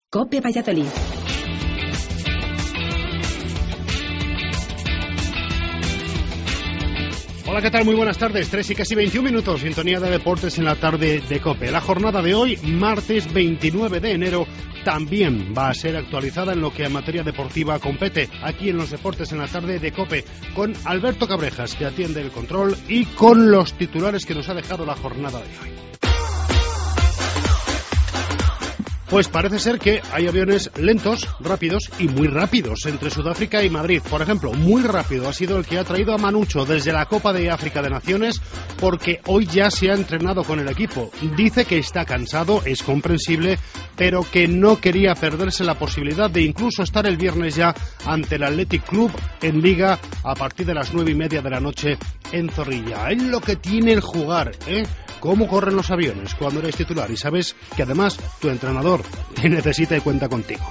COPE Valladolid. Hola, ¿qué tal? Muy buenas tardes. 3 y casi 21 minutos, sintonía de deportes en la tarde de COPE. La jornada de hoy, martes 29 de enero, también va a ser actualizada en lo que a materia deportiva compete, aquí en los deportes en la tarde de COPE, con Alberto Cabrejas, que atiende el control, y con los titulares que nos ha dejado la jornada de hoy. Pues parece ser que hay aviones lentos, rápidos y muy rápidos entre Sudáfrica y Madrid. Por ejemplo, muy rápido ha sido el que ha traído a Manucho desde la Copa de África de Naciones, porque hoy ya se ha entrenado con el equipo. Dice que está cansado, es comprensible, pero que no quería perderse la posibilidad de incluso estar el viernes ya ante el Athletic Club en Liga a partir de las 9:30 de la noche en Zorrilla. Es lo que tiene el jugar, ¿eh? Cómo corren los aviones cuando eres titular y sabes que además tu entrenador te necesita y cuenta contigo.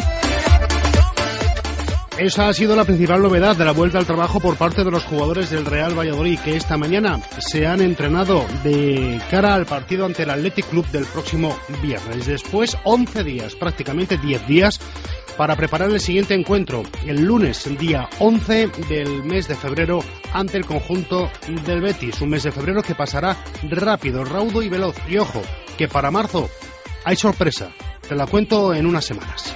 Esa ha sido la principal novedad de la vuelta al trabajo por parte de los jugadores del Real Valladolid, que esta mañana se han entrenado de cara al partido ante el Athletic Club del próximo viernes. Después, 11 días, prácticamente 10 días, para preparar el siguiente encuentro, el lunes, día 11 del mes de febrero, ante el conjunto del Betis. Un mes de febrero que pasará rápido, raudo y veloz. Y ojo, que para marzo hay sorpresa. Te la cuento en unas semanas.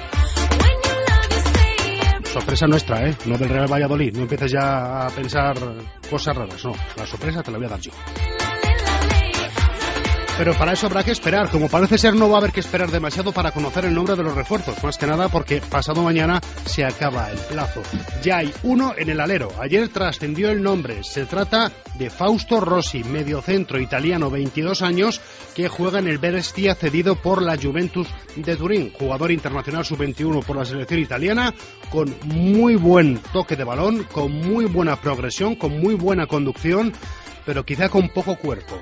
Sorpresa nuestra, no del Real Valladolid. No empieces ya a pensar cosas raras, no. La sorpresa te la voy a dar yo. Pero para eso habrá que esperar. Como parece ser, no va a haber que esperar demasiado para conocer el nombre de los refuerzos. Más que nada porque pasado mañana se acaba el plazo. Ya hay uno en el alero. Ayer trascendió el nombre. Se trata de Fausto Rossi, mediocentro italiano, 22 años, que juega en el Brescia, cedido por la Juventus de Turín. Jugador internacional sub-21 por la selección italiana, con muy buen toque de balón, con muy buena progresión, con muy buena conducción, pero quizá con poco cuerpo.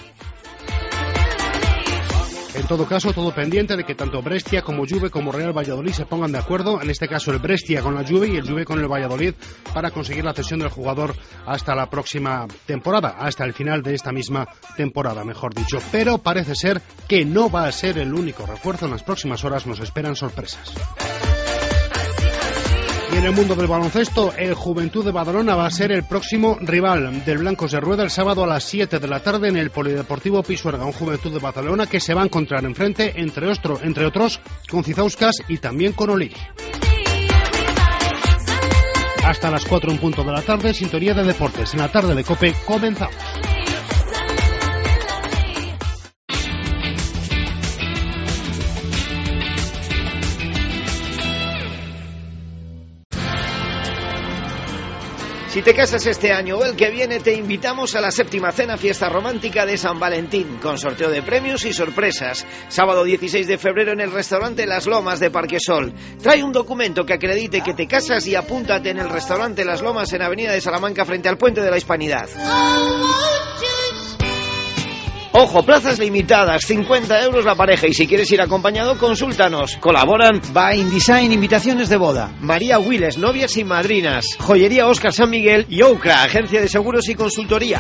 En todo caso, todo pendiente de que tanto Brescia como Juve como Real Valladolid se pongan de acuerdo, en este caso el Brescia con la Juve y el Juve con el Valladolid, para conseguir la cesión del jugador hasta la próxima temporada, hasta el final de esta misma temporada, mejor dicho. Pero parece ser que no va a ser el único refuerzo. En las próximas horas nos esperan sorpresas. Y en el mundo del baloncesto, el Juventud de Badalona va a ser el próximo rival del Blancos de Rueda el sábado a las 7 de la tarde en el Polideportivo Pisuerga. Un Juventud de Badalona que se va a encontrar enfrente, entre otros, con Cizauskas y también con Oliri. Hasta las 4 en punto de la tarde, sintonía de deportes. En la tarde de COPE comenzamos. Si te casas este año o el que viene, te invitamos a la 7ª cena fiesta romántica de San Valentín, con sorteo de premios y sorpresas. Sábado 16 de febrero en el restaurante Las Lomas de Parquesol. Trae un documento que acredite que te casas y apúntate en el restaurante Las Lomas en Avenida de Salamanca frente al Puente de la Hispanidad. Ojo, plazas limitadas, 50 euros la pareja, y si quieres ir acompañado, consúltanos. Colaboran By Design, invitaciones de boda, María Willes, novias y madrinas, Joyería Óscar San Miguel y Oucra, agencia de seguros y consultoría.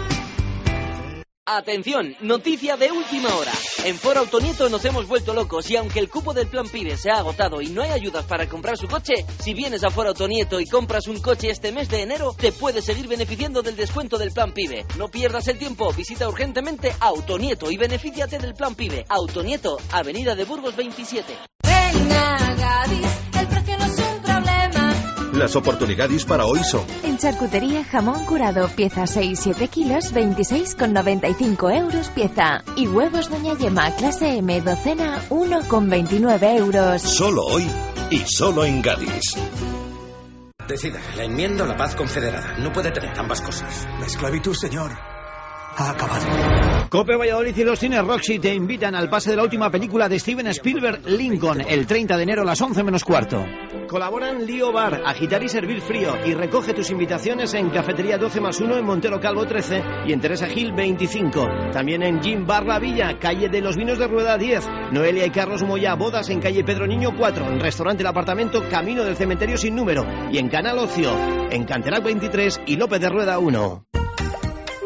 Atención, noticia de última hora. En Foro Autonieto nos hemos vuelto locos y aunque el cupo del Plan PIBE se ha agotado y no hay ayudas para comprar su coche, si vienes a Foro Autonieto y compras un coche este mes de enero, te puedes seguir beneficiando del descuento del Plan PIBE. No pierdas el tiempo, visita urgentemente Autonieto y benefíciate del Plan PIBE. Autonieto, Avenida de Burgos 27. Ven a Gadis, el precio no es un problema. Las oportunidades para hoy son: en charcutería, jamón curado, pieza 6-7 kilos, 26,95 euros pieza. Y huevos Doña Yema, clase M, docena, 1,29 euros. Solo hoy y solo en Gadis. Decida, la enmienda o la paz confederada. No puede tener ambas cosas. La esclavitud, señor, ha acabado. COPE Valladolid y los cines Roxy te invitan al pase de la última película de Steven Spielberg, Lincoln, el 30 de enero a las 11 menos cuarto. Colaboran Lío Bar, agitar y servir frío, y recoge tus invitaciones en Cafetería 12+1 en Montero Calvo 13 y en Teresa Gil 25. También en Gin Bar La Villa, calle de los Vinos de Rueda 10. Noelia y Carlos Moya, bodas en calle Pedro Niño 4. En Restaurante El Apartamento, camino del Cementerio sin número. Y en Canal Ocio, en Canterac 23 y López de Rueda 1.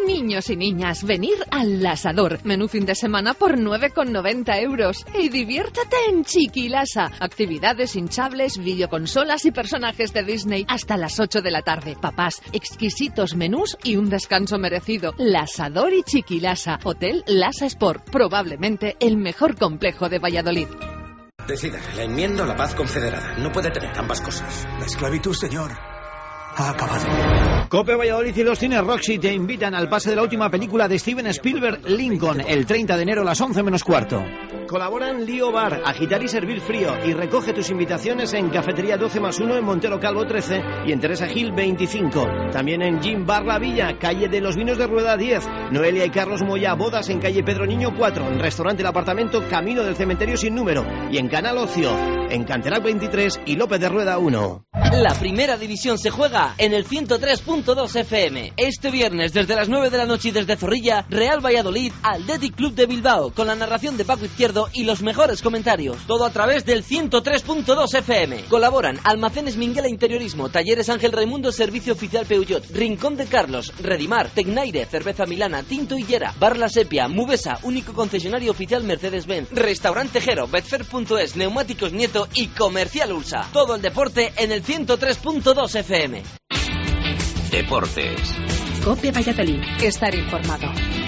Niños y niñas, venir al Asador. Menú fin de semana por 9,90 euros. Y diviértete en Chiquilasa. Actividades hinchables, videoconsolas y personajes de Disney hasta las 8 de la tarde. Papás, exquisitos menús y un descanso merecido. Asador y Chiquilasa. Hotel Lasa Sport. Probablemente el mejor complejo de Valladolid. Decida, la enmiendo, la paz confederada. No puede tener ambas cosas. La esclavitud, señor, ha acabado. COPE Valladolid y los cines Roxy te invitan al pase de la última película de Steven Spielberg, Lincoln, el 30 de enero a las 11:15. Colaboran Lío Bar, agitar y servir frío, y recoge tus invitaciones en Cafetería 12+1 en Montero Calvo 13 y en Teresa Gil 25. También en Gin Bar La Villa, calle de los Vinos de Rueda 10. Noelia y Carlos Moya, bodas en calle Pedro Niño 4, en Restaurante El Apartamento, Camino del Cementerio Sin Número, y en Canal Ocio, en Canterac 23 y López de Rueda 1. La primera división se juega en el 103.2 FM. Este viernes, desde las 9 de la noche y desde Zorrilla, Real Valladolid, Athletic Club de Bilbao, con la narración de Paco Izquierdo y los mejores comentarios. Todo a través del 103.2 FM. Colaboran Almacenes Minguela Interiorismo, Talleres Ángel Raimundo, Servicio Oficial Peugeot, Rincón de Carlos, Redimar, Tecnaire, Cerveza Milana, Tinto Higuera, Bar La Sepia, Mubesa, único concesionario oficial Mercedes-Benz, Restaurante Jero, Betfair.es, Neumáticos Nieto y Comercial Ulsa. Todo el deporte en el 103.2 FM. Deportes. COPE Valladolid. Estar informado.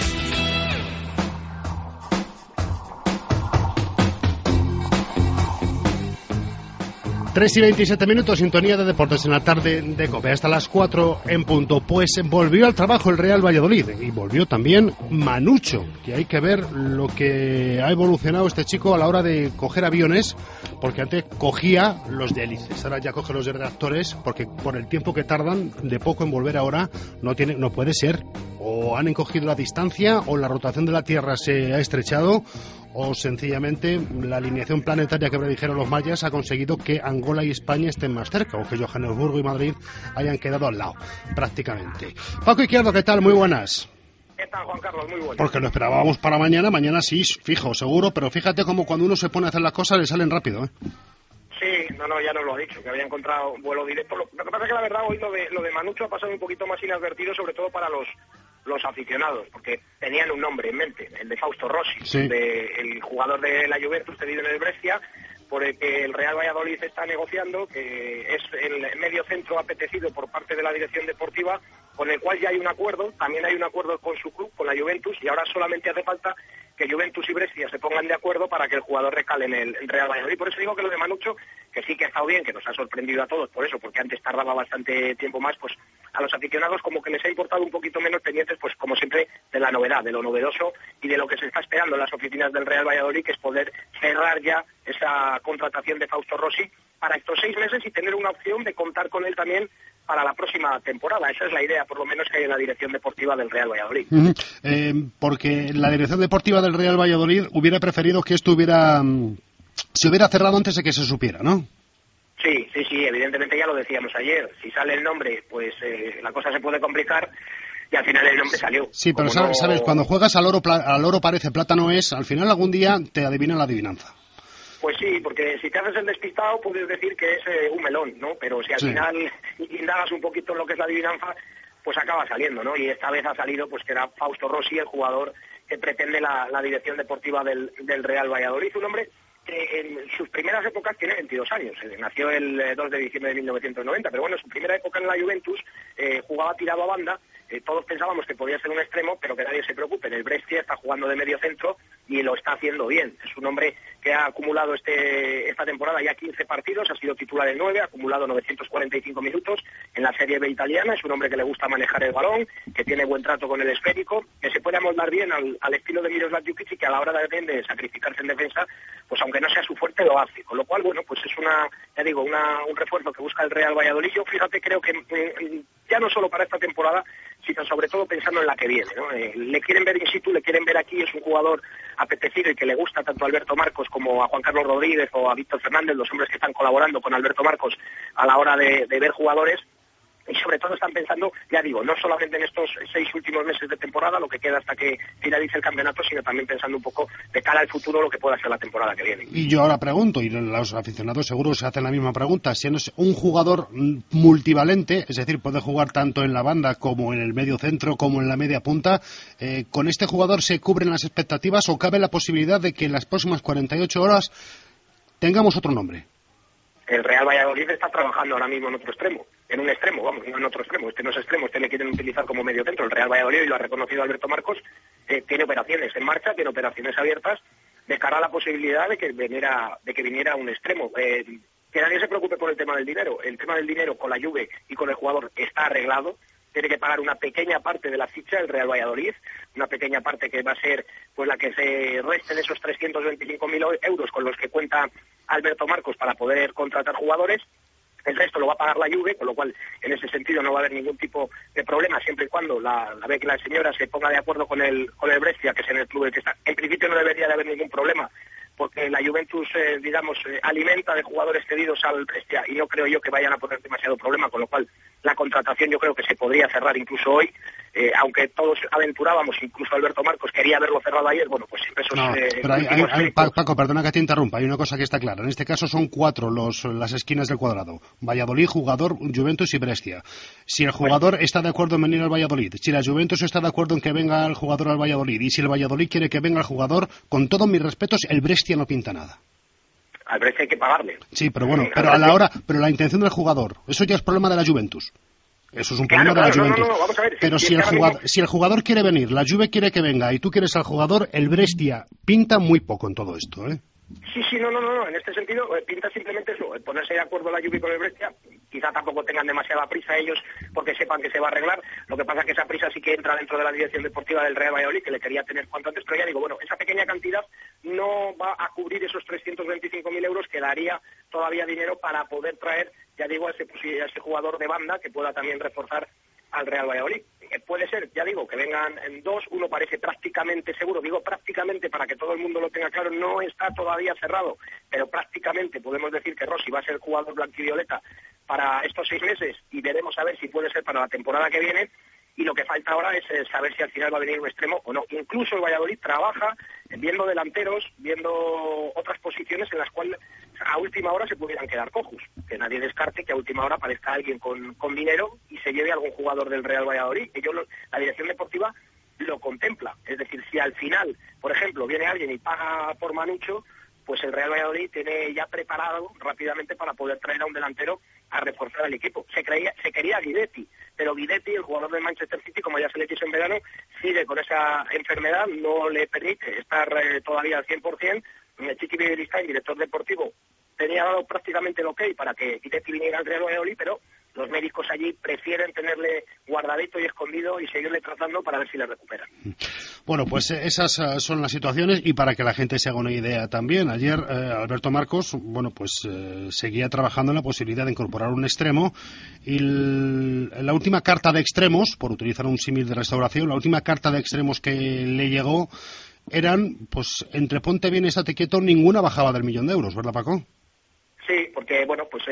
3:27, sintonía de deportes en la tarde de COPE, hasta las 4 en punto. Pues volvió al trabajo el Real Valladolid y volvió también Manucho, que hay que ver lo que ha evolucionado este chico a la hora de coger aviones, porque antes cogía los de hélices, ahora ya coge los de redactores, porque por el tiempo que tardan de poco en volver ahora, no puede ser. O han encogido la distancia, o la rotación de la Tierra se ha estrechado, o sencillamente la alineación planetaria que predijeron los mayas ha conseguido que Angola y España estén más cerca, o que Johannesburgo y Madrid hayan quedado al lado, prácticamente. Paco Izquierdo, ¿qué tal? Muy buenas. ¿Qué tal, Juan Carlos? Muy buenas. Porque lo esperábamos para mañana sí, fijo, seguro, pero fíjate cómo cuando uno se pone a hacer las cosas le salen rápido, ¿eh? Sí, ya nos lo ha dicho, que había encontrado vuelo directo. Lo que pasa es que la verdad hoy lo de Manucho ha pasado un poquito más inadvertido, sobre todo para los aficionados, porque tenían un nombre en mente, el de Fausto Rossi, sí. El jugador de la Juventus cedido en el Brescia, por el que el Real Valladolid está negociando, que es el medio centro apetecido por parte de la dirección deportiva, con el cual ya hay un acuerdo. También hay un acuerdo con su club, con la Juventus, y ahora solamente hace falta que Juventus y Brescia se pongan de acuerdo para que el jugador recale en el Real Valladolid. Por eso digo que lo de Manucho, que sí que ha estado bien, que nos ha sorprendido a todos, por eso, porque antes tardaba bastante tiempo más, pues a los aficionados como que les ha importado un poquito menos, pendientes, pues como siempre, de la novedad, de lo novedoso y de lo que se está esperando en las oficinas del Real Valladolid, que es poder cerrar ya esa contratación de Fausto Rossi para estos 6 meses y tener una opción de contar con él también para la próxima temporada. Esa es la idea, por lo menos, que hay en la dirección deportiva del Real Valladolid. Porque la dirección deportiva del Real Valladolid hubiera preferido que esto se hubiera cerrado antes de que se supiera, ¿no? Sí, evidentemente ya lo decíamos ayer. Si sale el nombre, pues la cosa se puede complicar. Y al final el nombre salió. Sí, pero sabes, cuando juegas al oro parece, plata no es, al final algún día te adivinan la adivinanza. Pues sí, porque si te haces el despistado puedes decir que es un melón, ¿no? Pero si al final indagas un poquito en lo que es la adivinanza, pues acaba saliendo, ¿no? Y esta vez ha salido pues que era Fausto Rossi, el jugador que pretende la dirección deportiva del Real Valladolid. Un hombre que en sus primeras épocas tiene 22 años. Nació el 2 de diciembre de 1990, pero bueno, en su primera época en la Juventus jugaba tirado a banda. Todos pensábamos que podía ser un extremo, pero que nadie se preocupe. En el Brescia está jugando de medio centro y lo está haciendo bien. Es un hombre que ha acumulado esta temporada ya 15 partidos, ha sido titular en 9, ha acumulado 945 minutos en la Serie B italiana. Es un hombre que le gusta manejar el balón, que tiene buen trato con el esférico, que se puede amoldar bien al estilo de Miroslav Jukic y que a la hora de sacrificarse en defensa, pues aunque no sea su fuerte, lo hace. Con lo cual, bueno, pues es un refuerzo que busca el Real Valladolid. Yo, fíjate, creo que ya no solo para esta temporada, sino sobre todo pensando en la que viene, ¿no? Le quieren ver in situ, le quieren ver aquí, es un jugador apetecido y que le gusta tanto a Alberto Marcos como a Juan Carlos Rodríguez o a Víctor Fernández, los hombres que están colaborando con Alberto Marcos a la hora de ver jugadores. y sobre todo están pensando, ya digo, no solamente en estos 6 últimos meses de temporada, lo que queda hasta que finalice el campeonato, sino también pensando un poco de cara al futuro lo que pueda ser la temporada que viene. Y yo ahora pregunto, y los aficionados seguro se hacen la misma pregunta, si es un jugador multivalente, es decir, puede jugar tanto en la banda como en el medio centro, como en la media punta, ¿con este jugador se cubren las expectativas o cabe la posibilidad de que en las próximas 48 horas tengamos otro nombre? El Real Valladolid está trabajando ahora mismo en un extremo, vamos, no en otro extremo. Este no es extremo, este le quieren utilizar como medio centro. El Real Valladolid, y lo ha reconocido Alberto Marcos, tiene operaciones en marcha, tiene operaciones abiertas de cara a la posibilidad de que viniera un extremo. Que nadie se preocupe por el tema del dinero. El tema del dinero con la Juve y con el jugador está arreglado. Tiene que pagar una pequeña parte de la ficha el Real Valladolid, una pequeña parte que va a ser pues la que se reste de esos 325.000 euros con los que cuenta Alberto Marcos para poder contratar jugadores. El resto lo va a pagar la Juve, con lo cual en ese sentido no va a haber ningún tipo de problema, siempre y cuando la señora se ponga de acuerdo con el Brescia, que es en el club en el que está. En principio no debería de haber ningún problema, porque la Juventus, alimenta de jugadores cedidos al Brescia y no creo yo que vayan a poner demasiado problema, con lo cual la contratación yo creo que se podría cerrar incluso hoy, aunque todos aventurábamos, incluso Alberto Marcos quería haberlo cerrado ayer, bueno, pues siempre esos... No, pero Paco, perdona que te interrumpa, hay una cosa que está clara, en este caso son 4 las esquinas del cuadrado, Valladolid, jugador, Juventus y Brescia. Si el jugador está de acuerdo en venir al Valladolid, si la Juventus está de acuerdo en que venga el jugador al Valladolid, y si el Valladolid quiere que venga el jugador, con todos mis respetos, el Brescia no pinta nada. Al Brescia hay que pagarle. Sí, pero bueno, pero la intención del jugador, eso ya es problema de la Juventus. Eso es un problema de la Juventus. No, vamos a ver, pero si el jugador quiere venir, la Juve quiere que venga y tú quieres al jugador, el Brescia pinta muy poco en todo esto, ¿eh? Sí, no, en este sentido pinta simplemente eso, ponerse de acuerdo la Juve con el Brescia. Quizá tampoco tengan demasiada prisa ellos porque sepan que se va a arreglar. Lo que pasa es que esa prisa sí que entra dentro de la dirección deportiva del Real Valladolid, que le quería tener cuanto antes, pero ya digo, bueno, esa pequeña cantidad no va a cubrir esos 325.000 euros, que daría todavía dinero para poder traer, ya digo, a ese jugador de banda que pueda también reforzar al Real Valladolid. Puede ser, ya digo, que vengan en 2, uno parece prácticamente seguro, digo prácticamente para que todo el mundo lo tenga claro, no está todavía cerrado, pero prácticamente podemos decir que Rossi va a ser el jugador blanquivioleta para estos 6 meses y veremos a ver si puede ser para la temporada que viene. Y lo que falta ahora es saber si al final va a venir un extremo o no. Incluso el Valladolid trabaja viendo delanteros, viendo otras posiciones en las cuales a última hora se pudieran quedar cojos. Que nadie descarte que a última hora aparezca alguien con dinero y se lleve a algún jugador del Real Valladolid. La dirección deportiva lo contempla. Es decir, si al final, por ejemplo, viene alguien y paga por Manucho, pues el Real Valladolid tiene ya preparado rápidamente para poder traer a un delantero a reforzar al equipo. Se quería Guidetti, pero Guidetti, el jugador del Manchester City, como ya se le quiso en verano, sigue con esa enfermedad, no le permite estar todavía al 100%. Chiqui Beristain, director deportivo, tenía dado prácticamente el ok para que Guidetti viniera al Real Valladolid, pero los médicos allí prefieren tenerle guardadito y escondido y seguirle tratando para ver si le recuperan. Bueno, pues esas son las situaciones, y para que la gente se haga una idea también, ayer Alberto Marcos, bueno, pues seguía trabajando en la posibilidad de incorporar un extremo, y la última carta de extremos, por utilizar un símil de restauración, la última carta de extremos que le llegó eran, pues entre ponte bien y estate quieto, ninguna bajaba del 1.000.000 de euros, ¿verdad, Paco? Sí, porque bueno, pues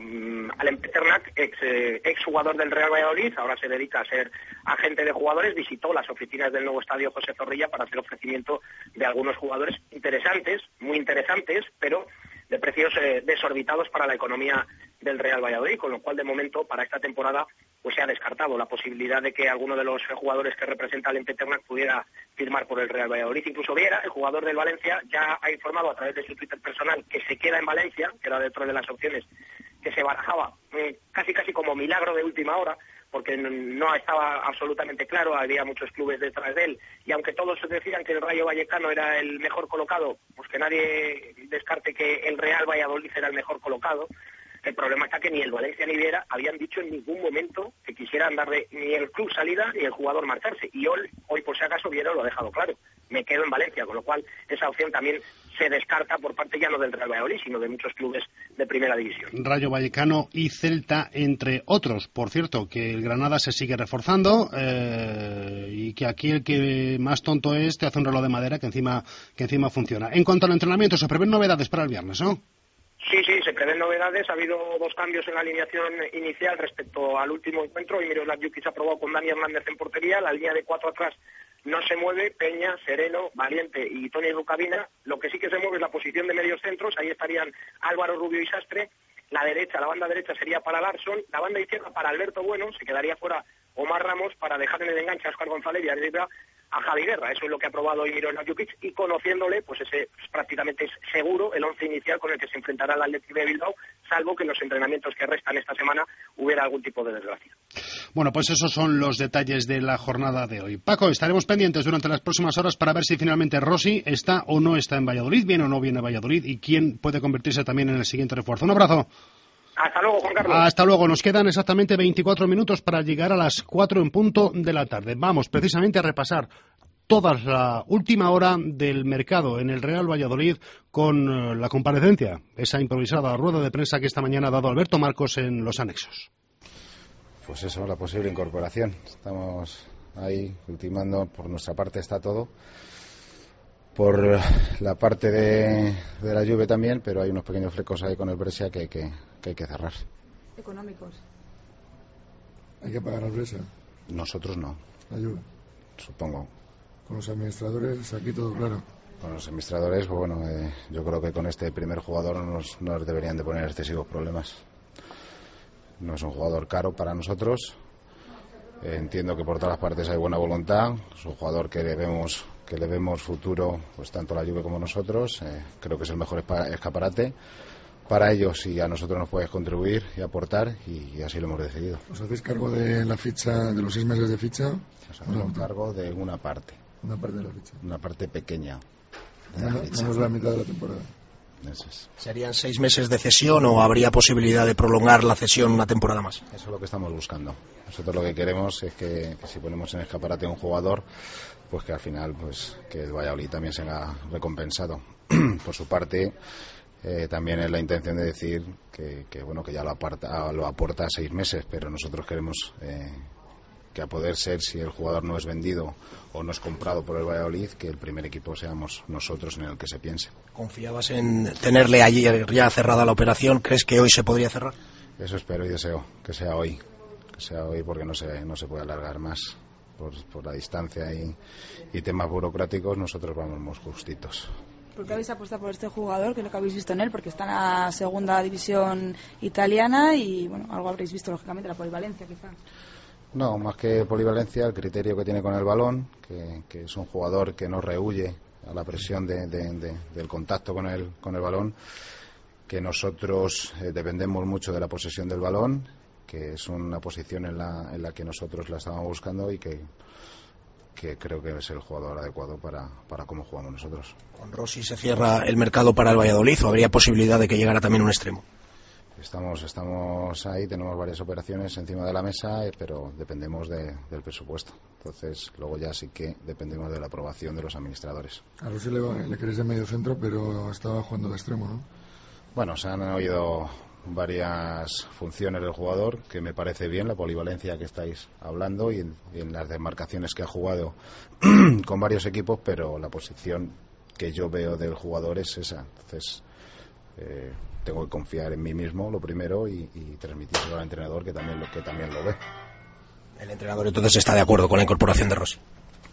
Alen Peternak, ex jugador del Real Valladolid, ahora se dedica a ser agente de jugadores, visitó las oficinas del nuevo estadio José Zorrilla para hacer ofrecimiento de algunos jugadores interesantes, muy interesantes, pero de precios desorbitados para la economía del Real Valladolid, con lo cual de momento para esta temporada pues se ha descartado la posibilidad de que alguno de los jugadores que representa al Peternak pudiera firmar por el Real Valladolid. Incluso Viera, el jugador del Valencia, ya ha informado a través de su Twitter personal que se queda en Valencia, que era dentro de las opciones que se barajaba casi como milagro de última hora, porque no estaba absolutamente claro, había muchos clubes detrás de él, y aunque todos decían que el Rayo Vallecano era el mejor colocado, pues que nadie descarte que el Real Valladolid era el mejor colocado. El problema está que ni el Valencia ni Viera habían dicho en ningún momento que quisieran darle ni el club salida ni el jugador marcharse. Y hoy por si acaso, Viera lo ha dejado claro. Me quedo en Valencia, con lo cual esa opción también se descarta por parte ya no del Real Valladolid, sino de muchos clubes de primera división. Rayo Vallecano y Celta, entre otros. Por cierto, que el Granada se sigue reforzando y que aquí el que más tonto es te hace un reloj de madera que encima funciona. En cuanto al entrenamiento, se prevén novedades para el viernes, ¿no? Sí, se prevén novedades. Ha habido 2 cambios en la alineación inicial respecto al último encuentro. Y Miroslav Jukic ha probado con Dani Hernández en portería. La línea de 4 atrás no se mueve. Peña, Sereno, Valiente y Toni Rukavina. Lo que sí que se mueve es la posición de medios centros. Ahí estarían Álvaro Rubio y Sastre. La banda derecha sería para Larsson. La banda izquierda para Alberto Bueno. Se quedaría fuera Omar Ramos para dejar en el enganche a Óscar González y arriba a Javi Guerra. Eso es lo que ha probado hoy Miroslav Jukic, y conociéndole, pues ese prácticamente es seguro el 11 inicial con el que se enfrentará el Athletic de Bilbao, salvo que en los entrenamientos que restan esta semana hubiera algún tipo de desgracia. Bueno, pues esos son los detalles de la jornada de hoy. Paco, estaremos pendientes durante las próximas horas para ver si finalmente Rossi está o no está en Valladolid, viene o no viene a Valladolid, y quién puede convertirse también en el siguiente refuerzo. Un abrazo. Hasta luego, Juan Carlos. Hasta luego. Nos quedan exactamente 24 minutos para llegar a las 4 en punto de la tarde. Vamos precisamente a repasar toda la última hora del mercado en el Real Valladolid con la comparecencia, esa improvisada rueda de prensa que esta mañana ha dado Alberto Marcos en los anexos. Pues eso, la posible incorporación. Estamos ahí ultimando, por nuestra parte está todo. Por la parte de la Juve también, pero hay unos pequeños flecos ahí con el Brescia que hay que cerrar. ¿Económicos? ¿Hay que pagar al Brescia? Nosotros no. ¿La Juve? Supongo. Con los administradores aquí todo claro. Con los administradores, pues bueno, yo creo que con este primer jugador no nos deberían de poner excesivos problemas. No es un jugador caro para nosotros. Entiendo que por todas las partes hay buena voluntad. Es un jugador que le vemos futuro, pues tanto la Juve como nosotros. Creo que es el mejor escaparate para ellos, y a nosotros nos puedes contribuir y aportar, y así lo hemos decidido. ¿Os hacéis cargo de la ficha, de los 6 meses de ficha? Nos hacemos cargo de una parte. Una parte de la ficha. Una parte pequeña de la ficha. Menos la mitad de la temporada. Eso es. ¿Serían 6 meses de cesión o habría posibilidad de prolongar la cesión una temporada más? Eso es lo que estamos buscando. Nosotros lo que queremos es que si ponemos en escaparate a un jugador, pues que al final pues que el Valladolid también sea recompensado. Por su parte, también es la intención de decir que bueno, que ya lo aporta 6 meses, pero nosotros queremos que a poder ser, si el jugador no es vendido o no es comprado por el Valladolid, que el primer equipo seamos nosotros en el que se piense. ¿Confiabas en tenerle ayer ya cerrada la operación? ¿Crees que hoy se podría cerrar? Eso espero y deseo, que sea hoy porque no se puede alargar más por la distancia y temas burocráticos. Nosotros vamos justitos. ¿Por qué habéis apostado por este jugador? ¿Qué es lo que habéis visto en él? Porque está en la segunda división italiana y bueno, algo habréis visto lógicamente, la polivalencia quizá. No, más que polivalencia, el criterio que tiene con el balón, que es un jugador que no rehuye a la presión del contacto con el balón, que nosotros dependemos mucho de la posesión del balón, que es una posición en la que nosotros la estábamos buscando y que creo que es el jugador adecuado para cómo jugamos nosotros. ¿Con Rossi se cierra el mercado para el Valladolid o habría posibilidad de que llegara también un extremo? Estamos ahí, tenemos varias operaciones encima de la mesa, pero dependemos del presupuesto. Entonces, luego ya sí que dependemos de la aprobación de los administradores. A Rossi le queréis de medio centro, pero estaba jugando de extremo, ¿no? Bueno, se han oído varias funciones del jugador, que me parece bien, la polivalencia que estáis hablando y en las demarcaciones que ha jugado con varios equipos, pero la posición que yo veo del jugador es esa. Entonces, tengo que confiar en mí mismo, lo primero, y transmitirlo al entrenador, que también lo ve. ¿El entrenador entonces está de acuerdo con la incorporación de Rossi?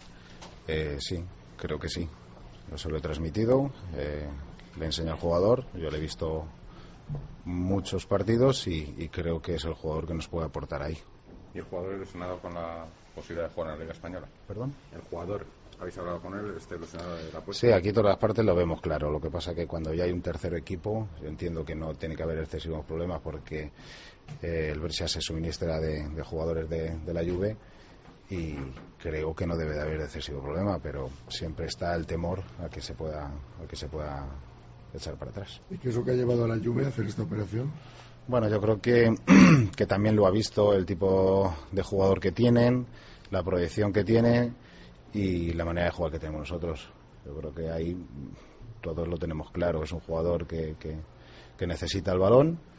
Sí, creo que sí. Yo se lo he transmitido, le enseño al jugador, yo le he visto muchos partidos y creo que es el jugador que nos puede aportar ahí. ¿Y el jugador ilusionado con la posibilidad de jugar en la Liga Española? ¿Perdón? ¿El jugador, habéis hablado con él, está ilusionado de la apuesta? Sí, aquí todas las partes lo vemos claro. Lo que pasa es que cuando ya hay un tercer equipo, yo entiendo que no tiene que haber excesivos problemas porque el Brescia se suministra de jugadores de la Juve y creo que no debe de haber excesivo problema, pero siempre está el temor a que se pueda echar para atrás. ¿Y qué es lo que ha llevado a la Juve a hacer esta operación? Bueno, yo creo que también lo ha visto el tipo de jugador que tienen, la proyección que tiene y la manera de jugar que tenemos nosotros. Yo creo que ahí todos lo tenemos claro. Es un jugador que necesita el balón,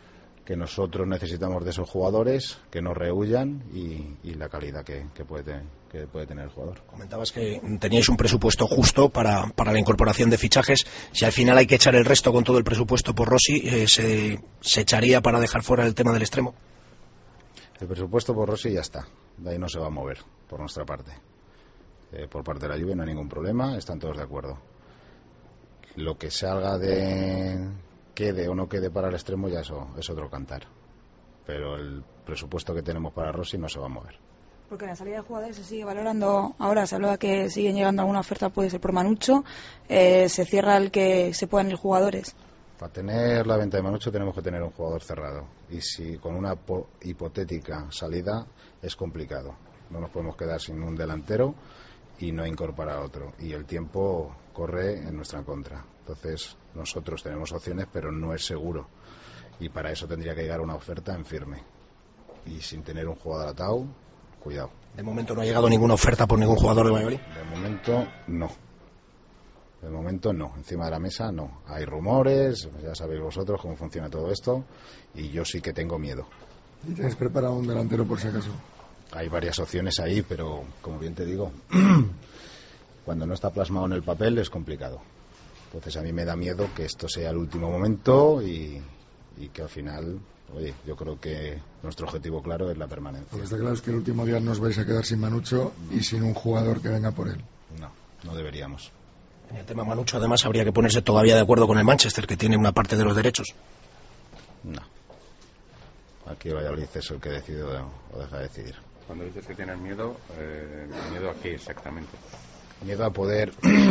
que nosotros necesitamos de esos jugadores, que nos rehuyan y la calidad que puede tener el jugador. Comentabas que teníais un presupuesto justo para la incorporación de fichajes. Si al final hay que echar el resto con todo el presupuesto por Rossi, ¿se echaría para dejar fuera el tema del extremo? El presupuesto por Rossi ya está, de ahí no se va a mover por nuestra parte. Por parte de la Juve no hay ningún problema, están todos de acuerdo. Lo que salga quede o no quede para el extremo ya eso es otro cantar, pero el presupuesto que tenemos para Rossi no se va a mover. Porque la salida de jugadores se sigue valorando. Ahora se hablaba que siguen llegando alguna oferta, puede ser por Manucho, se cierra el que se puedan ir jugadores. Para tener la venta de Manucho tenemos que tener un jugador cerrado, y si con una hipotética salida es complicado, no nos podemos quedar sin un delantero y no incorporar otro, y el tiempo corre en nuestra contra. Entonces nosotros tenemos opciones, pero no es seguro, y para eso tendría que llegar una oferta en firme, y sin tener un jugador atado, cuidado. De momento no ha llegado ninguna oferta por ningún jugador de Valladolid. De momento no. De momento no, encima de la mesa no. Hay rumores, ya sabéis vosotros cómo funciona todo esto, y yo sí que tengo miedo. ¿Y tienes preparado un delantero por si acaso? Hay varias opciones ahí, pero como bien te digo, cuando no está plasmado en el papel es complicado. Entonces a mí me da miedo que esto sea el último momento y que al final, oye, yo creo que nuestro objetivo claro es la permanencia. Lo que está claro es que el último día no os vais a quedar sin Manucho y sin un jugador que venga por él. No deberíamos. En el tema Manucho, además, habría que ponerse todavía de acuerdo con el Manchester, que tiene una parte de los derechos. No. Aquí Valladolid es el que decide o deja de decidir. Cuando dices que tienes miedo, ¿miedo a qué exactamente? Miedo a poder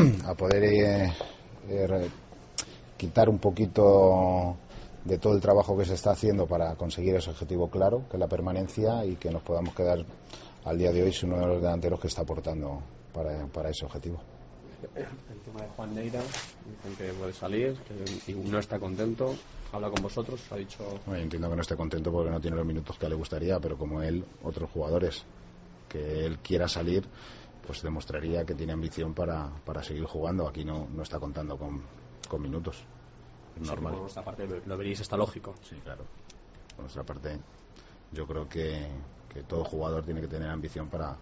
quitar un poquito de todo el trabajo que se está haciendo para conseguir ese objetivo claro, que es la permanencia, y que nos podamos quedar al día de hoy sin uno de los delanteros que está aportando para ese objetivo. El tema de Juan Neira, dicen que puede salir, que no está contento, habla con vosotros, ha dicho... Bueno, entiendo que no esté contento porque no tiene los minutos que le gustaría, pero como él, otros jugadores, que él quiera salir, pues demostraría que tiene ambición para seguir jugando. Aquí no está contando con minutos, es normal. Por vuestra parte lo veréis, está lógico. Sí, claro. Por nuestra parte, yo creo que todo jugador tiene que tener ambición para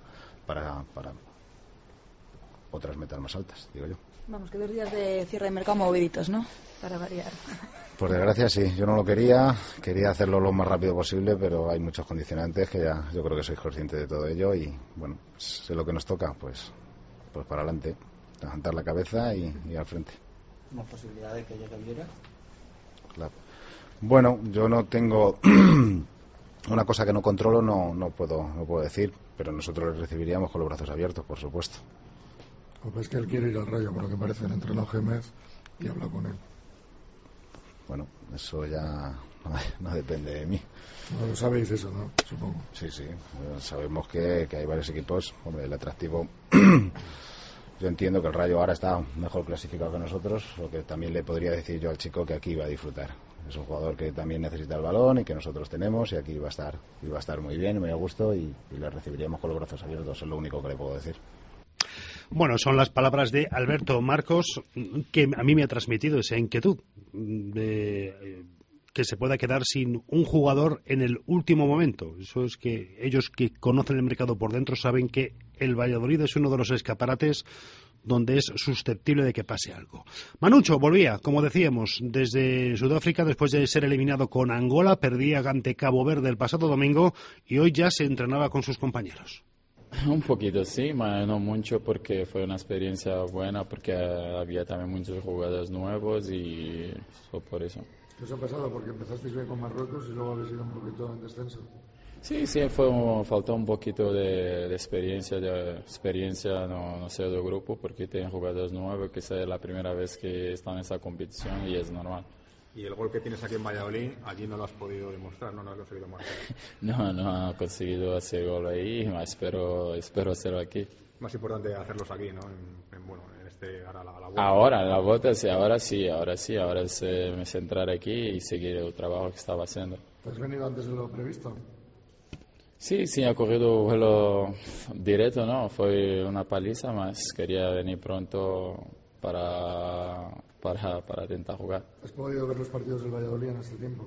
otras metas más altas, digo yo. Vamos, que 2 días de cierre de mercado moviditos, ¿no? Para variar. Por desgracia sí, yo no lo quería hacerlo lo más rápido posible, pero hay muchos condicionantes que ya yo creo que sois conscientes de todo ello, y bueno, pues es lo que nos toca, pues para adelante, levantar la cabeza y al frente. ¿Más posibilidad de que llegue Viera? Claro. Bueno, yo no tengo una cosa que no controlo, no puedo decir, pero nosotros le recibiríamos con los brazos abiertos, por supuesto. Pues es que él quiere ir al Rayo, por lo que parece, entre los Gémez, y habla con él. Bueno, eso ya no depende de mí. No lo sabéis eso, ¿no? Supongo. Sí, sabemos que hay varios equipos. Hombre, el atractivo... Yo entiendo que el Rayo ahora está mejor clasificado que nosotros, lo que también le podría decir yo al chico que aquí va a disfrutar. Es un jugador que también necesita el balón y que nosotros tenemos, y aquí va a estar muy bien, muy a gusto, y le recibiríamos con los brazos abiertos, es lo único que le puedo decir. Bueno, son las palabras de Alberto Marcos, que a mí me ha transmitido esa inquietud de que se pueda quedar sin un jugador en el último momento. Eso es que ellos que conocen el mercado por dentro saben que el Valladolid es uno de los escaparates donde es susceptible de que pase algo. Manucho volvía, como decíamos, desde Sudáfrica después de ser eliminado con Angola, perdía ante Cabo Verde el pasado domingo y hoy ya se entrenaba con sus compañeros. Un poquito sí, pero no mucho, porque fue una experiencia buena, porque había también muchos jugadores nuevos y por eso. ¿Qué os ha pasado? Porque empezasteis bien con Marruecos y luego habéis ido un poquito en descenso. Sí, faltó un poquito de experiencia, no sé, del grupo, porque tienen jugadores nuevos, que es la primera vez que están en esa competición y es normal. Y el gol que tienes aquí en Valladolid, allí no lo has podido demostrar, no lo has conseguido marcar. No he conseguido hacer gol ahí, espero hacerlo aquí. Más importante hacerlos aquí, ¿no? Ahora la vuelta. Ahora, la vuelta, sí, ahora es me centrar aquí y seguir el trabajo que estaba haciendo. ¿Te has venido antes de lo previsto? Sí, ha corrido vuelo directo, ¿no? Fue una paliza, más quería venir pronto para intentar jugar. ¿Has podido ver los partidos del Valladolid en este tiempo?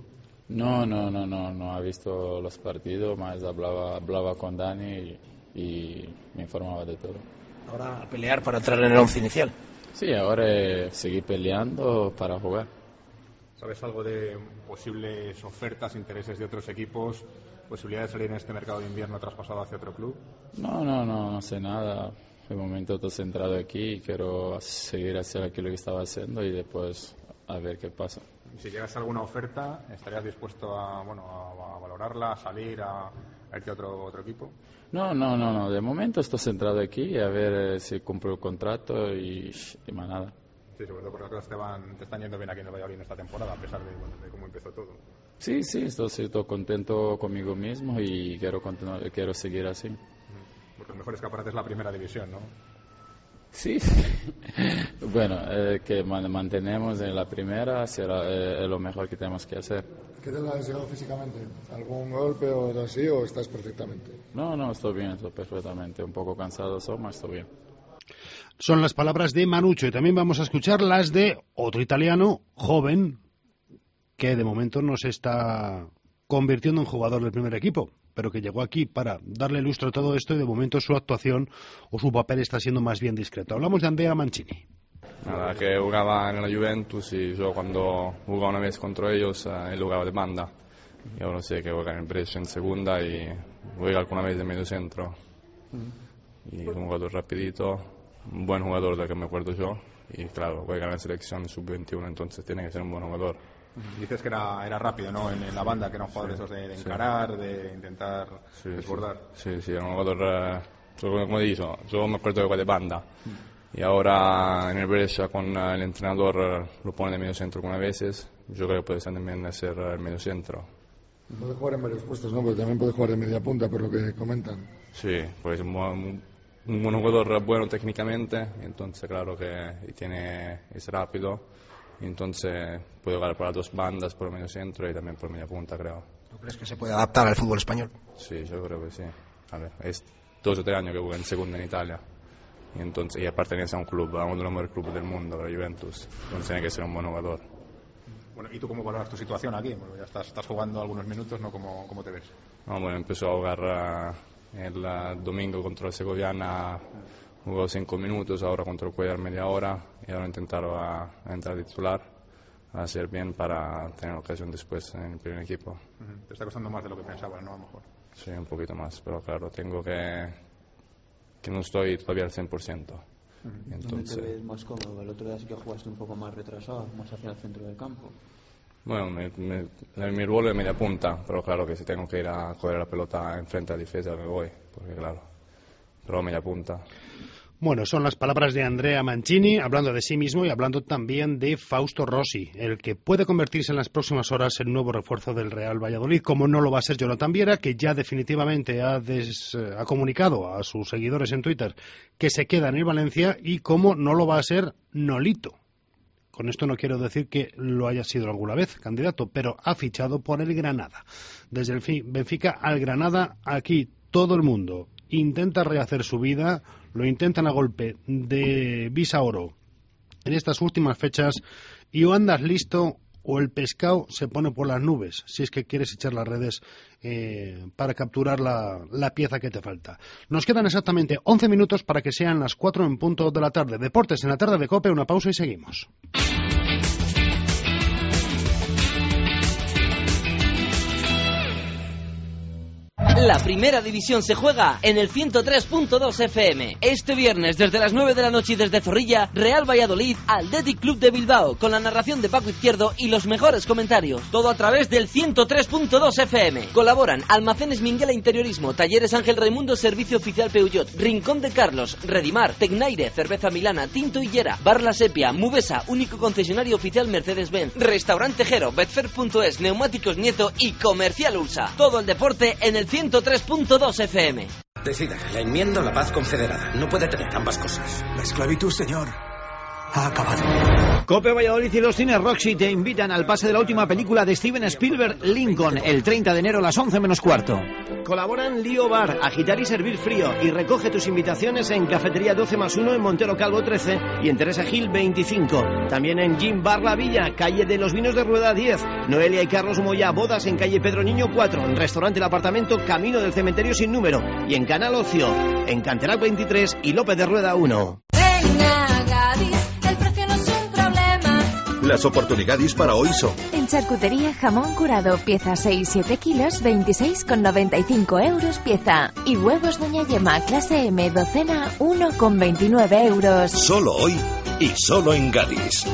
No ha visto los partidos, más hablaba con Dani y me informaba de todo. Ahora a pelear para entrar en el 11 inicial. Sí, ahora seguir peleando para jugar. ¿Sabes algo de posibles ofertas, intereses de otros equipos, posibilidad de salir en este mercado de invierno traspasado hacia otro club? No sé nada. De momento estoy centrado aquí y quiero seguir haciendo aquí lo que estaba haciendo y después a ver qué pasa. Si llegas a alguna oferta, ¿estarías dispuesto a valorarla, a salir, a irte a otro equipo? No. De momento estoy centrado aquí a ver si cumplo el contrato y más nada. Sí, sobre todo porque las cosas te están yendo bien aquí en el Valladolid en esta temporada, a pesar de cómo empezó todo. Sí, estoy contento conmigo mismo y quiero seguir así. Porque el mejor escaparate es la primera división, ¿no? Sí. Bueno, que mantenemos en la primera será lo mejor que tenemos que hacer. ¿Qué te ha deseado físicamente? ¿Algún golpe o algo así o estás perfectamente? No, estoy bien, estoy perfectamente. Un poco cansado, estoy bien. Son las palabras de Manucho y también vamos a escuchar las de otro italiano joven que de momento no se está convirtiendo en jugador del primer equipo, pero que llegó aquí para darle lustro a todo esto y de momento su actuación o su papel está siendo más bien discreto. Hablamos de Andrea Mancini. Nada, que jugaba en la Juventus y yo cuando jugaba una vez contra ellos, él jugaba de banda. Y ahora sé que juega en Brescia en segunda y juega alguna vez de medio centro. Y es un jugador rapidito, un buen jugador de que me acuerdo yo. Y claro, juega en la selección sub-21, entonces tiene que ser un buen jugador. Dices que era rápido, ¿no? En la banda, que era un jugador de esos de encarar, de intentar desbordar. Sí, era un jugador, como digo, yo me acuerdo que juega de banda. Y ahora en el Brescia con el entrenador lo pone de medio centro algunas veces. Yo creo que puede también ser el medio centro. Puede jugar en varios puestos, ¿no? Pero también puede jugar de media punta, por lo que comentan. Sí, pues un buen jugador, bueno técnicamente, entonces claro que es rápido, entonces puede jugar por las dos bandas, por el medio centro y también por media punta, creo. ¿Tú crees que se puede adaptar al fútbol español? Sí, yo creo que sí. A ver, es 2 o 3 años que juega en segunda en Italia. Y pertenece a un club, a uno de los mejores clubes del mundo, la Juventus. Entonces tiene que ser un buen jugador. Bueno, ¿y tú cómo valoras tu situación aquí? Bueno, ya estás jugando algunos minutos, ¿no? ¿Cómo te ves? No, bueno, empezó a jugar el domingo contra el Segoviana, jugó 5 minutos, ahora contra el Cuellar media hora, y ahora intentaron a entrar titular, a hacer bien para tener ocasión después en el primer equipo. Te está costando más de lo que pensaba, ¿no? A lo mejor. Sí, un poquito más, pero claro, tengo que no estoy todavía al 100%. Entonces... ¿Dónde te ves más cómodo? El otro día sí que jugaste un poco más retrasado, más hacia el centro del campo. Bueno, mi rol es media punta, pero claro que si tengo que ir a coger la pelota enfrente a la defensa me voy, porque claro, pero media punta. Bueno, son las palabras de Andrea Mancini, hablando de sí mismo y hablando también de Fausto Rossi, el que puede convertirse en las próximas horas en nuevo refuerzo del Real Valladolid, como no lo va a ser Jonathan Viera, que ya definitivamente ha comunicado a sus seguidores en Twitter que se queda en el Valencia, y como no lo va a ser Nolito. Con esto no quiero decir que lo haya sido alguna vez candidato, pero ha fichado por el Granada. Desde el Benfica al Granada, aquí todo el mundo intenta rehacer su vida, lo intentan a golpe de visa oro en estas últimas fechas, y o andas listo o el pescado se pone por las nubes, si es que quieres echar las redes para capturar la pieza que te falta. Nos quedan exactamente 11 minutos para que sean las 4 en punto de la tarde. Deportes en la tarde de COPE, una pausa y seguimos. La primera división se juega en el 103.2 FM. Este viernes, desde las 9 de la noche y desde Zorrilla, Real Valladolid, Athletic Club de Bilbao, con la narración de Paco Izquierdo y los mejores comentarios. Todo a través del 103.2 FM. Colaboran Almacenes Minguela Interiorismo, Talleres Ángel Raimundo, Servicio Oficial Peugeot, Rincón de Carlos, Redimar, Tecnaire, Cerveza Milana, Tinto Hillera, Bar La Sepia, Mubesa, único concesionario oficial Mercedes-Benz, Restaurante Jero, Betfair.es, Neumáticos Nieto y Comercial Ursa. Todo el deporte en el 103.2 FM. Decida, la enmienda o la paz confederada. No puede tener ambas cosas. La esclavitud, señor, ha acabado. Cope Valladolid y los cines Roxy te invitan al pase de la última película de Steven Spielberg, Lincoln, el 30 de enero a las 11 menos cuarto. Colaboran Lío Bar, Agitar y Servir Frío, y recoge tus invitaciones en Cafetería 12+1 en Montero Calvo 13 y en Teresa Gil 25. También en Gin Bar La Villa, calle de los Vinos de Rueda 10. Noelia y Carlos Moya, bodas en calle Pedro Niño 4. En Restaurante El Apartamento, camino del Cementerio sin número. Y en Canal Ocio, en Canterac 23 y López de Rueda 1. Venga, Gadis, el precio no es un problema. Las oportunidades para hoy son: En charcutería, jamón curado, pieza 6-7 kilos, 26,95 euros pieza. Y huevos Doña Yema, clase M, docena, 1,29 euros. Solo hoy y solo en Gadis.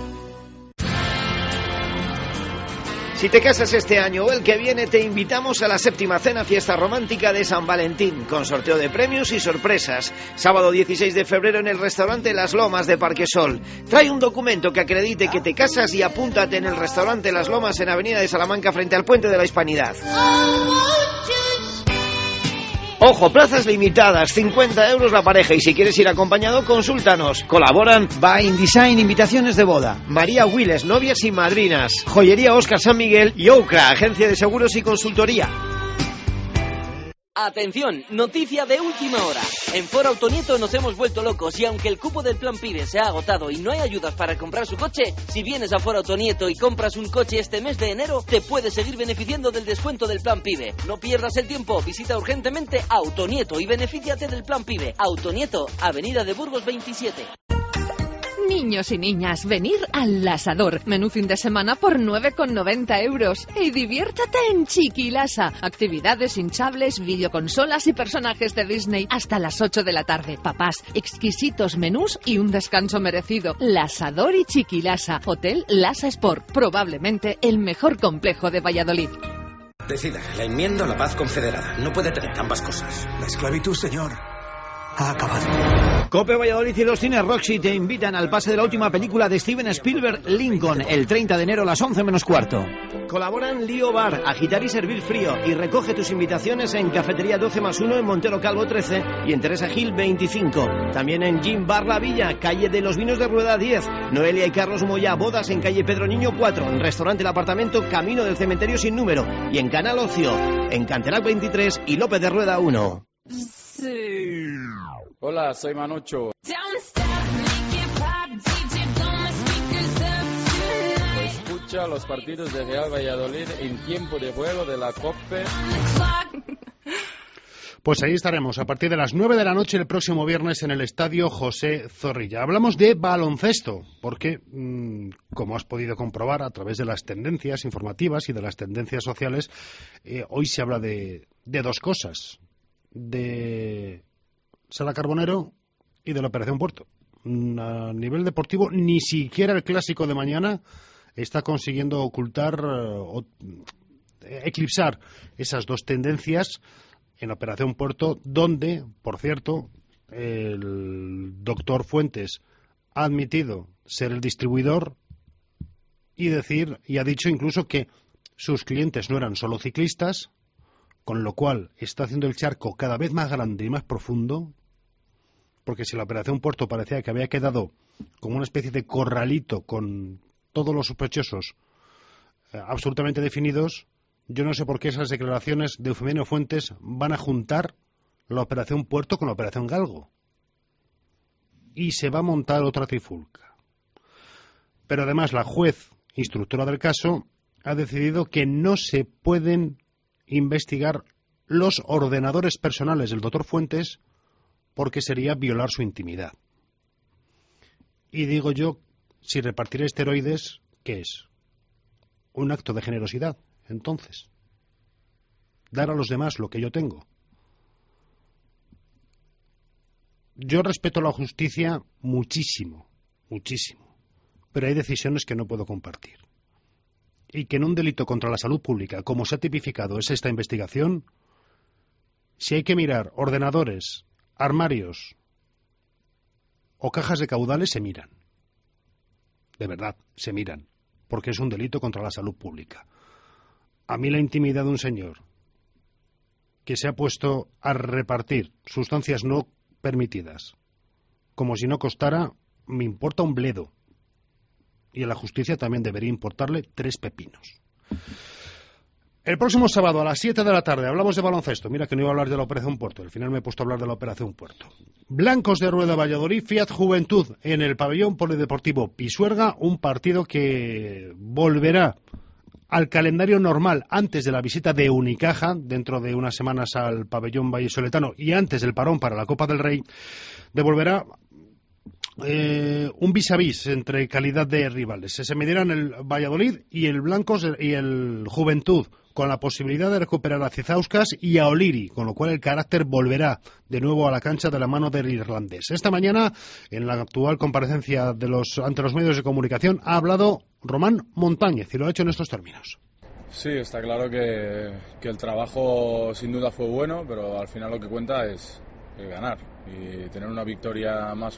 Si te casas este año o el que viene, te invitamos a la 7ª cena fiesta romántica de San Valentín, con sorteo de premios y sorpresas. Sábado 16 de febrero en el restaurante Las Lomas de Parquesol. Trae un documento que acredite que te casas y apúntate en el restaurante Las Lomas en Avenida de Salamanca frente al Puente de la Hispanidad. Ojo, plazas limitadas, 50 euros la pareja, y si quieres ir acompañado, consúltanos. Colaboran Bain Design, invitaciones de boda, María Willes, novias y madrinas, Joyería Óscar San Miguel y Ocra, agencia de seguros y consultoría. Atención, noticia de última hora. En Foro Autonieto nos hemos vuelto locos y aunque el cupo del Plan PIBE se ha agotado y no hay ayudas para comprar su coche, si vienes a Foro Autonieto y compras un coche este mes de enero, te puedes seguir beneficiando del descuento del Plan PIBE. No pierdas el tiempo, visita urgentemente Autonieto y benefíciate del Plan PIBE. Autonieto, Avenida de Burgos 27. Niños y niñas, venir al Asador. Menú fin de semana por 9,90 euros. Y diviértete en Chiquilasa. Actividades hinchables, videoconsolas y personajes de Disney hasta las 8 de la tarde. Papás, exquisitos menús y un descanso merecido. Asador y Chiquilasa. Hotel Lasa Sport. Probablemente el mejor complejo de Valladolid. Decida, la enmienda o la paz confederada. No puede tener ambas cosas. La esclavitud, señor, ha acabado. Cope Valladolid y los cines Roxy te invitan al pase de la última película de Steven Spielberg, Lincoln, el 30 de enero a las 11 menos cuarto. Colaboran Lío Bar, Agitar y Servir Frío, y recoge tus invitaciones en Cafetería 12+1 en Montero Calvo 13 y en Teresa Gil 25. También en Gin Bar La Villa, calle de los Vinos de Rueda 10. Noelia y Carlos Moya, bodas en calle Pedro Niño 4. En Restaurante El Apartamento, camino del Cementerio sin número. Y en Canal Ocio, en Canterac 23 y López de Rueda 1. Hola, soy Manucho. Escucha los partidos de Real Valladolid en tiempo de juego de la Cope. Pues ahí estaremos a partir de las 9 de la noche el próximo viernes en el Estadio José Zorrilla. Hablamos de baloncesto, porque, como has podido comprobar a través de las tendencias informativas y de las tendencias sociales, hoy se habla de dos cosas: de Sala Carbonero y de la Operación Puerto. A nivel deportivo, ni siquiera el clásico de mañana está consiguiendo ocultar o eclipsar esas dos tendencias en la Operación Puerto, donde, por cierto, el doctor Fuentes ha admitido ser el distribuidor y ha dicho incluso que sus clientes no eran solo ciclistas, con lo cual está haciendo el charco cada vez más grande y más profundo, porque si la Operación Puerto parecía que había quedado como una especie de corralito con todos los sospechosos absolutamente definidos, yo no sé por qué esas declaraciones de Eufemio Fuentes van a juntar la Operación Puerto con la Operación Galgo. Y se va a montar otra trifulca. Pero además la juez instructora del caso ha decidido que no se pueden investigar los ordenadores personales del doctor Fuentes porque sería violar su intimidad. Y digo yo, si repartir esteroides, ¿qué es? ¿Un acto de generosidad? Entonces, dar a los demás lo que yo tengo. Yo respeto la justicia muchísimo, muchísimo, pero hay decisiones que no puedo compartir. Y que en un delito contra la salud pública, como se ha tipificado es esta investigación, si hay que mirar ordenadores, armarios o cajas de caudales, se miran. De verdad, se miran, porque es un delito contra la salud pública. A mí la intimidad de un señor que se ha puesto a repartir sustancias no permitidas como si no costara, me importa un bledo. y a la justicia también debería importarle 3 pepinos. El próximo sábado a las 7 de la tarde hablamos de baloncesto. Mira que no iba a hablar de la Operación Puerto. Al final me he puesto a hablar de la Operación Puerto. Blancos de Rueda Valladolid, Fiat Juventud en el pabellón polideportivo Pisuerga. Un partido que volverá al calendario normal antes de la visita de Unicaja, dentro de unas semanas al pabellón vallisoletano y antes del parón para la Copa del Rey. Devolverá un vis a vis entre calidad de rivales. Se medirán el Valladolid y el Blancos y el Juventud, con la posibilidad de recuperar a Cizauskas y a O'Leary, con lo cual el carácter volverá de nuevo a la cancha de la mano del irlandés. Esta mañana, en la actual comparecencia ante los medios de comunicación, ha hablado Román Montañez y lo ha hecho en estos términos. Sí, está claro que el trabajo sin duda fue bueno, pero al final lo que cuenta es ganar y tener una victoria más o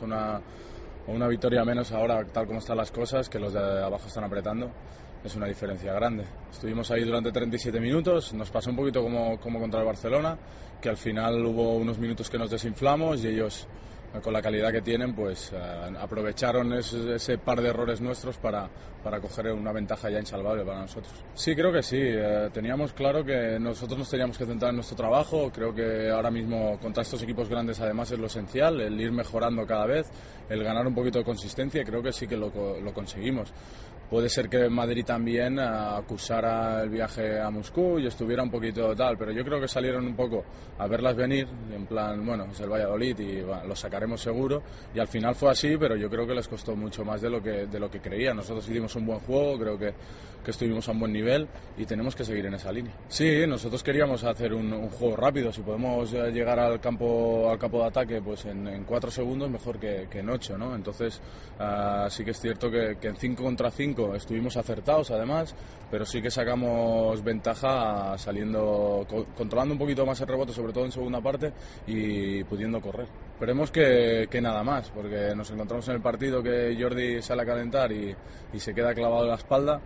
una victoria menos ahora, tal como están las cosas, que los de abajo están apretando. Es una diferencia grande. Estuvimos ahí durante 37 minutos, nos pasó un poquito como contra el Barcelona, que al final hubo unos minutos que nos desinflamos y ellos, con la calidad que tienen, pues aprovecharon ese par de errores nuestros para coger una ventaja ya insalvable para nosotros. Sí, creo que sí. Teníamos claro que nosotros nos teníamos que centrar en nuestro trabajo. Creo que ahora mismo contra estos equipos grandes además es lo esencial, el ir mejorando cada vez, el ganar un poquito de consistencia, y creo que sí que lo conseguimos. Puede ser que Madrid también acusara el viaje a Moscú y estuviera un poquito tal, pero yo creo que salieron un poco a verlas venir, en plan, bueno, es el Valladolid y bueno, lo sacaremos seguro, y al final fue así, pero yo creo que les costó mucho más de lo que creían. Nosotros hicimos un buen juego, creo que estuvimos a un buen nivel y tenemos que seguir en esa línea. Sí, nosotros queríamos hacer un juego rápido. Si podemos llegar al campo de ataque pues en 4 segundos, mejor que en 8, ¿no? Entonces sí que es cierto que en 5 contra 5 estuvimos acertados además, pero sí que sacamos ventaja controlando un poquito más el rebote, sobre todo en segunda parte, y pudiendo correr. Esperemos que nada más, porque nos encontramos en el partido que Jordi sale a calentar y se queda clavado en la espalda,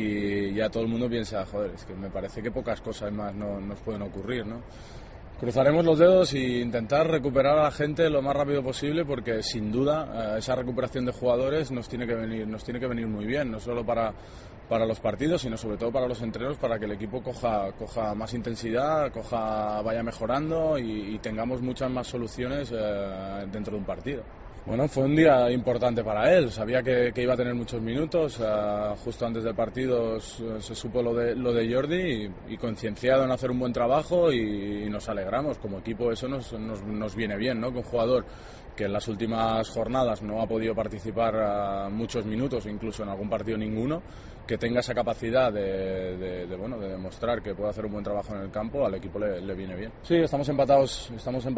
y ya todo el mundo piensa, joder, es que me parece que pocas cosas más nos pueden ocurrir, ¿no? Cruzaremos los dedos e intentar recuperar a la gente lo más rápido posible, porque sin duda esa recuperación de jugadores nos tiene que venir muy bien, no solo para los partidos, sino sobre todo para los entrenos, para que el equipo coja más intensidad, vaya mejorando y tengamos muchas más soluciones dentro de un partido. Bueno, fue un día importante para él, sabía que iba a tener muchos minutos, justo antes del partido se supo lo de Jordi y concienciado en hacer un buen trabajo, y nos alegramos. Como equipo eso nos viene bien, ¿no? Que un jugador que en las últimas jornadas no ha podido participar muchos minutos, incluso en algún partido ninguno, que tenga esa capacidad de demostrar que puede hacer un buen trabajo en el campo, al equipo le viene bien. Sí, estamos empatados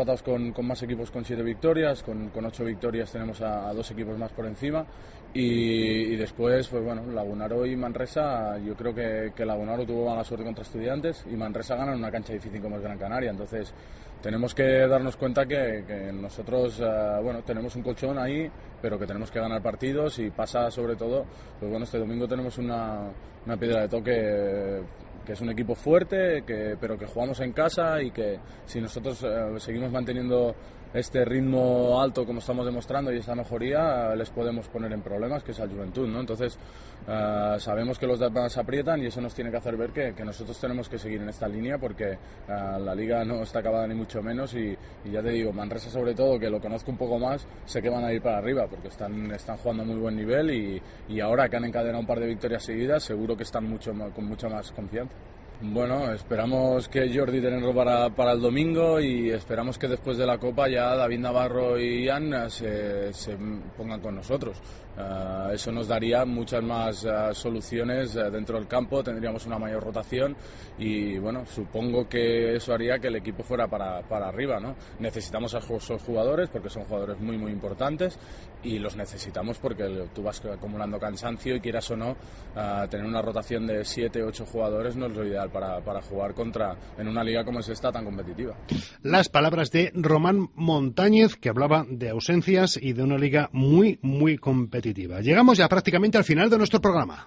con más equipos con 7 victorias, con 8 victorias tenemos a 2 equipos más por encima, y después, pues bueno, Lagunaro y Manresa, yo creo que Lagunaro tuvo mala suerte contra Estudiantes y Manresa gana en una cancha difícil como es Gran Canaria, entonces tenemos que darnos cuenta que nosotros tenemos un colchón ahí, pero que tenemos que ganar partidos, y pasa sobre todo, pues bueno, este domingo tenemos una piedra de toque, que es un equipo fuerte, pero que jugamos en casa, y que si nosotros seguimos manteniendo este ritmo alto como estamos demostrando y esta mejoría, les podemos poner en problemas, que es al Juventud, ¿no? Entonces sabemos que los demás aprietan, y eso nos tiene que hacer ver que nosotros tenemos que seguir en esta línea, porque la liga no está acabada ni mucho menos, y ya te digo, Manresa sobre todo, que lo conozco un poco más, sé que van a ir para arriba, porque están jugando a muy buen nivel, y ahora que han encadenado un par de victorias seguidas, seguro que están con mucha más confianza. Bueno, esperamos que Jordi tenerlo para el domingo, y esperamos que después de la Copa ya David Navarro y Ian se pongan con nosotros. Eso nos daría muchas más soluciones dentro del campo, tendríamos una mayor rotación, y bueno, supongo que eso haría que el equipo fuera para arriba, ¿no? Necesitamos a esos jugadores porque son jugadores muy muy importantes, y los necesitamos porque tú vas acumulando cansancio, y quieras o no, tener una rotación de 7-8 jugadores no es lo ideal para jugar en una liga como es esta, tan competitiva. Las palabras de Román Montañez, que hablaba de ausencias y de una liga muy muy competitiva. Llegamos ya prácticamente al final de nuestro programa.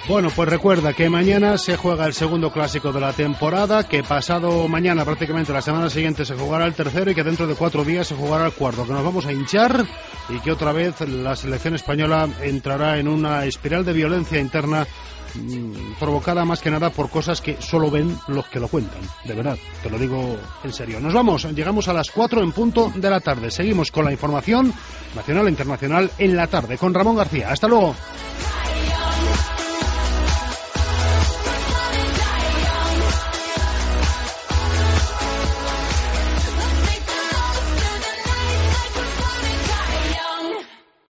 Bueno, pues recuerda que mañana se juega el segundo clásico de la temporada, que pasado mañana, prácticamente la semana siguiente, se jugará el tercero y que dentro de 4 días se jugará el cuarto, que nos vamos a hinchar y que otra vez la selección española entrará en una espiral de violencia interna provocada más que nada por cosas que solo ven los que lo cuentan. De verdad, te lo digo en serio. Nos vamos, llegamos a las 4 en punto de la tarde. Seguimos con la información nacional e internacional en la tarde con Ramón García. Hasta luego.